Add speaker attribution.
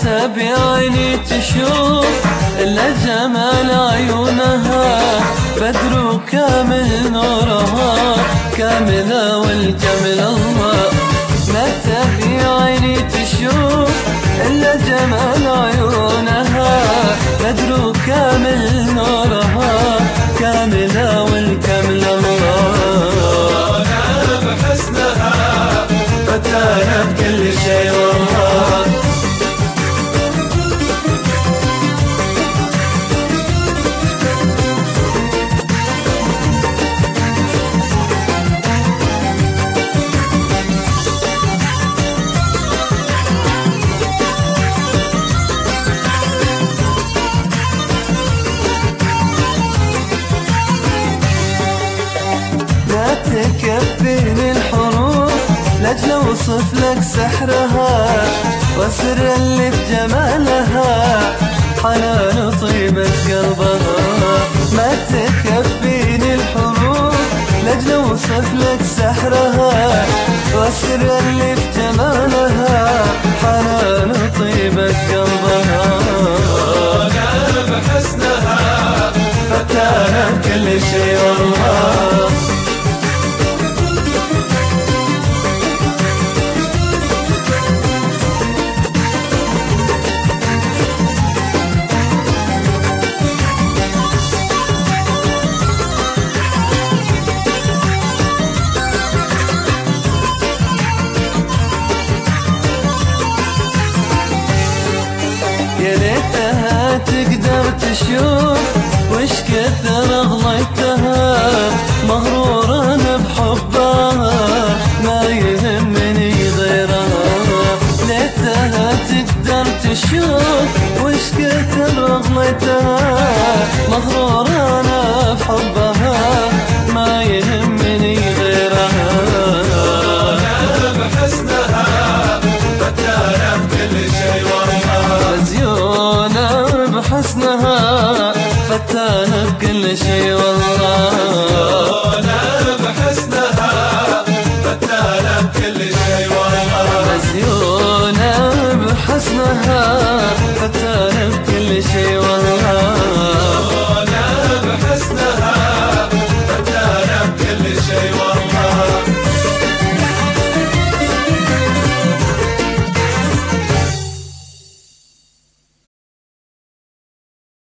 Speaker 1: تبي عيني تشوف إلا جمال عيونها، بدر كامل نورها كاملة والجمل الله. ما تبي عيني تشوف إلا جمال عيونها، بدر كامل نورها كاملة والكمل الله.
Speaker 2: أنا بحسنها فتانا بكل شيء والله.
Speaker 1: تكفيني الحروف لأجل أوصف لك سحرها والسر اللي في جمالها، حنان طيبة قلبها. ما تكفيني الحروف لأجل أوصف لك سحرها والسر اللي في جمالها، حنان طيبة قلبها.
Speaker 2: أنا بحسنها
Speaker 1: فتانا بكل شيء والله. يا ليتها تقدر تشوف وش كثر أغليتها، مغرورا بحبها ما يهمني غيرها. ليتها تقدر تشوف وش كثر أغليتها، مغرورا بحبها ما يهمني غيرها.
Speaker 2: أنا بحسنها فتانا بكل شيء والله.
Speaker 1: مزيونة بحسنها فتانة بكل شيء والله.